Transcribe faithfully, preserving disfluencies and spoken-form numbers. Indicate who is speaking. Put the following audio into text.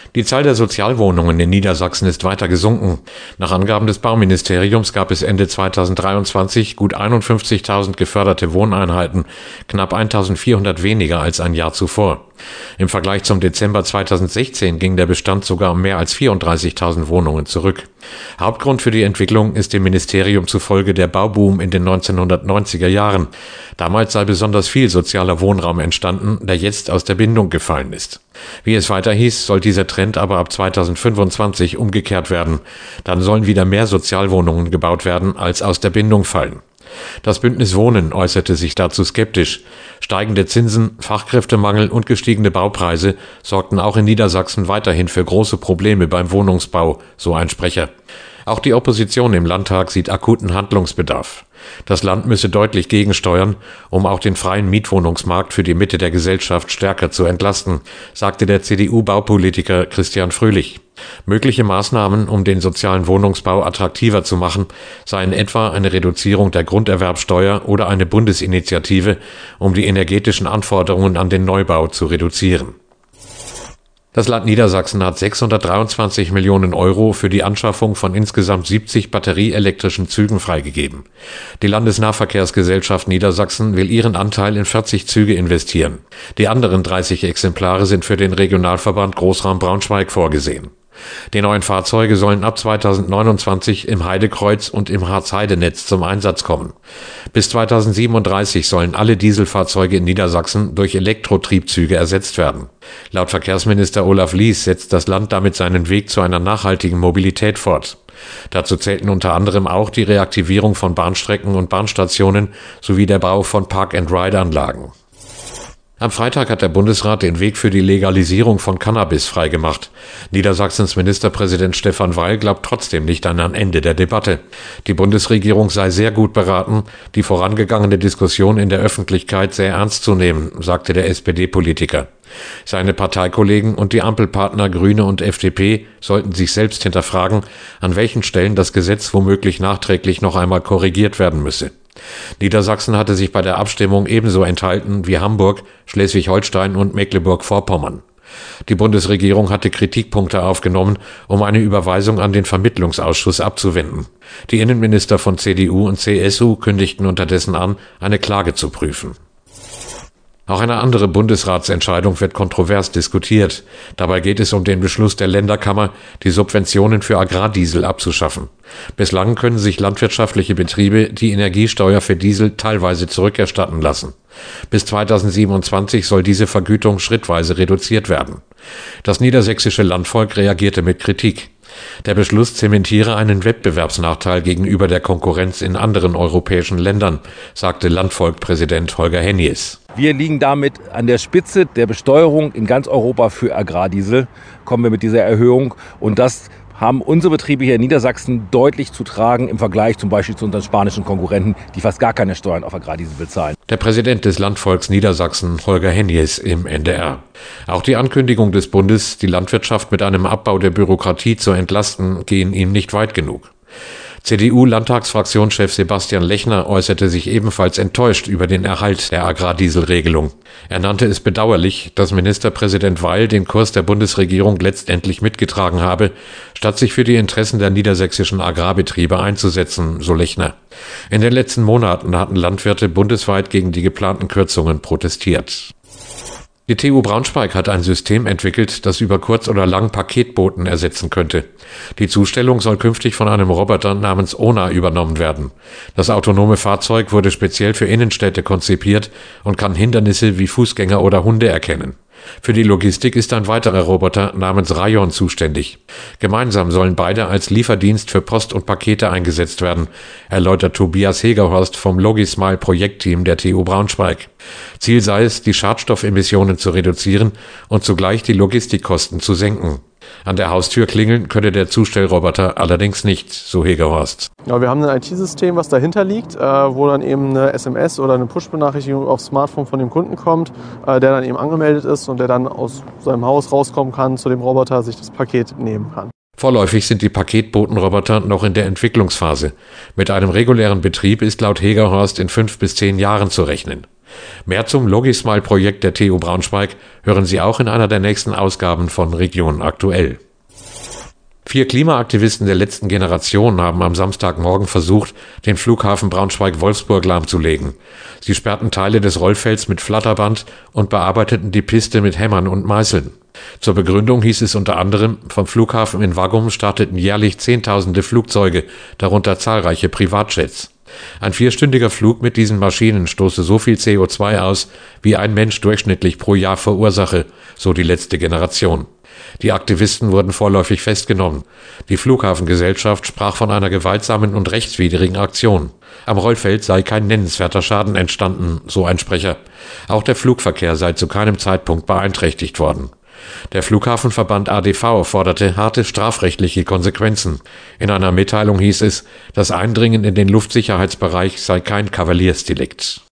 Speaker 1: Die Zahl der Sozialwohnungen in Niedersachsen ist weiter gesunken. Nach Angaben des Bauministeriums gab es Ende zweitausenddreiundzwanzig gut einundfünfzigtausend geförderte Wohneinheiten, knapp eintausendvierhundert weniger als ein Jahr zuvor. Im Vergleich zum Dezember zweitausendsechzehn ging der Bestand sogar um mehr als vierunddreißigtausend Wohnungen zurück. Hauptgrund für die Entwicklung ist dem Ministerium zufolge der Bauboom in den neunzehnhundertneunziger Jahren. Damals sei besonders viel sozialer Wohnraum entstanden, der jetzt aus der Bindung gefallen ist. Wie es weiter hieß, soll dieser Trend aber ab zweitausendfünfundzwanzig umgekehrt werden. Dann sollen wieder mehr Sozialwohnungen gebaut werden, als aus der Bindung fallen. Das Bündnis Wohnen äußerte sich dazu skeptisch. Steigende Zinsen, Fachkräftemangel und gestiegene Baupreise sorgten auch in Niedersachsen weiterhin für große Probleme beim Wohnungsbau, so ein Sprecher. Auch die Opposition im Landtag sieht akuten Handlungsbedarf. Das Land müsse deutlich gegensteuern, um auch den freien Mietwohnungsmarkt für die Mitte der Gesellschaft stärker zu entlasten, sagte der C D U-Baupolitiker Christian Fröhlich. Mögliche Maßnahmen, um den sozialen Wohnungsbau attraktiver zu machen, seien etwa eine Reduzierung der Grunderwerbsteuer oder eine Bundesinitiative, um die energetischen Anforderungen an den Neubau zu reduzieren. Das Land Niedersachsen hat sechshundertdreiundzwanzig Millionen Euro für die Anschaffung von insgesamt siebzig batterieelektrischen Zügen freigegeben. Die Landesnahverkehrsgesellschaft Niedersachsen will ihren Anteil in vierzig Züge investieren. Die anderen dreißig Exemplare sind für den Regionalverband Großraum Braunschweig vorgesehen. Die neuen Fahrzeuge sollen ab zweitausendneunundzwanzig im Heidekreuz und im Harz-Heide-Netz zum Einsatz kommen. Bis zweitausendsiebenunddreißig sollen alle Dieselfahrzeuge in Niedersachsen durch Elektrotriebzüge ersetzt werden. Laut Verkehrsminister Olaf Lies setzt das Land damit seinen Weg zu einer nachhaltigen Mobilität fort. Dazu zählten unter anderem auch die Reaktivierung von Bahnstrecken und Bahnstationen sowie der Bau von Park-and-Ride-Anlagen. Am Freitag hat der Bundesrat den Weg für die Legalisierung von Cannabis freigemacht. Niedersachsens Ministerpräsident Stefan Weil glaubt trotzdem nicht an ein Ende der Debatte. Die Bundesregierung sei sehr gut beraten, die vorangegangene Diskussion in der Öffentlichkeit sehr ernst zu nehmen, sagte der S P D-Politiker. Seine Parteikollegen und die Ampelpartner Grüne und F D P sollten sich selbst hinterfragen, an welchen Stellen das Gesetz womöglich nachträglich noch einmal korrigiert werden müsse. Niedersachsen hatte sich bei der Abstimmung ebenso enthalten wie Hamburg, Schleswig-Holstein und Mecklenburg-Vorpommern. Die Bundesregierung hatte Kritikpunkte aufgenommen, um eine Überweisung an den Vermittlungsausschuss abzuwenden. Die Innenminister von C D U und C S U kündigten unterdessen an, eine Klage zu prüfen. Auch eine andere Bundesratsentscheidung wird kontrovers diskutiert. Dabei geht es um den Beschluss der Länderkammer, die Subventionen für Agrardiesel abzuschaffen. Bislang können sich landwirtschaftliche Betriebe die Energiesteuer für Diesel teilweise zurückerstatten lassen. Bis zweitausendsiebenundzwanzig soll diese Vergütung schrittweise reduziert werden. Das niedersächsische Landvolk reagierte mit Kritik. Der Beschluss zementiere einen Wettbewerbsnachteil gegenüber der Konkurrenz in anderen europäischen Ländern, sagte Landvolk-Präsident Holger Hennies.
Speaker 2: Wir liegen damit an der Spitze der Besteuerung in ganz Europa für Agrardiesel, kommen wir mit dieser Erhöhung, und das haben unsere Betriebe hier in Niedersachsen deutlich zu tragen im Vergleich zum Beispiel zu unseren spanischen Konkurrenten, die fast gar keine Steuern auf Agrardiesel bezahlen.
Speaker 1: Der Präsident des Landvolks Niedersachsen, Holger Hennies, im N D R. Auch die Ankündigung des Bundes, die Landwirtschaft mit einem Abbau der Bürokratie zu entlasten, gehen ihm nicht weit genug. C D U-Landtagsfraktionschef Sebastian Lechner äußerte sich ebenfalls enttäuscht über den Erhalt der Agrardieselregelung. Er nannte es bedauerlich, dass Ministerpräsident Weil den Kurs der Bundesregierung letztendlich mitgetragen habe, statt sich für die Interessen der niedersächsischen Agrarbetriebe einzusetzen, so Lechner. In den letzten Monaten hatten Landwirte bundesweit gegen die geplanten Kürzungen protestiert. Die T U Braunschweig hat ein System entwickelt, das über kurz oder lang Paketboten ersetzen könnte. Die Zustellung soll künftig von einem Roboter namens Ona übernommen werden. Das autonome Fahrzeug wurde speziell für Innenstädte konzipiert und kann Hindernisse wie Fußgänger oder Hunde erkennen. Für die Logistik ist ein weiterer Roboter namens Rayon zuständig. Gemeinsam sollen beide als Lieferdienst für Post und Pakete eingesetzt werden, erläutert Tobias Hegerhorst vom Logismile Projektteam der T U Braunschweig. Ziel sei es, die Schadstoffemissionen zu reduzieren und zugleich die Logistikkosten zu senken. An der Haustür klingeln könne der Zustellroboter allerdings nicht, so Hegerhorst.
Speaker 3: Ja, wir haben ein I T-System, was dahinter liegt, äh, wo dann eben eine S M S oder eine Push-Benachrichtigung aufs Smartphone von dem Kunden kommt, äh, der dann eben angemeldet ist und der dann aus seinem Haus rauskommen kann, zu dem Roboter sich das Paket nehmen kann.
Speaker 1: Vorläufig sind die Paketbotenroboter noch in der Entwicklungsphase. Mit einem regulären Betrieb ist laut Hegerhorst in fünf bis zehn Jahren zu rechnen. Mehr zum Logismile-Projekt der T U Braunschweig hören Sie auch in einer der nächsten Ausgaben von Region Aktuell. Vier Klimaaktivisten der letzten Generation haben am Samstagmorgen versucht, den Flughafen Braunschweig-Wolfsburg lahmzulegen. Sie sperrten Teile des Rollfelds mit Flatterband und bearbeiteten die Piste mit Hämmern und Meißeln. Zur Begründung hieß es unter anderem, vom Flughafen in Waggum starteten jährlich Zehntausende Flugzeuge, darunter zahlreiche Privatjets. Ein vierstündiger Flug mit diesen Maschinen stoße so viel C O zwei aus, wie ein Mensch durchschnittlich pro Jahr verursache, so die letzte Generation. Die Aktivisten wurden vorläufig festgenommen. Die Flughafengesellschaft sprach von einer gewaltsamen und rechtswidrigen Aktion. Am Rollfeld sei kein nennenswerter Schaden entstanden, so ein Sprecher. Auch der Flugverkehr sei zu keinem Zeitpunkt beeinträchtigt worden. Der Flughafenverband A D V forderte harte strafrechtliche Konsequenzen. In einer Mitteilung hieß es, das Eindringen in den Luftsicherheitsbereich sei kein Kavaliersdelikt.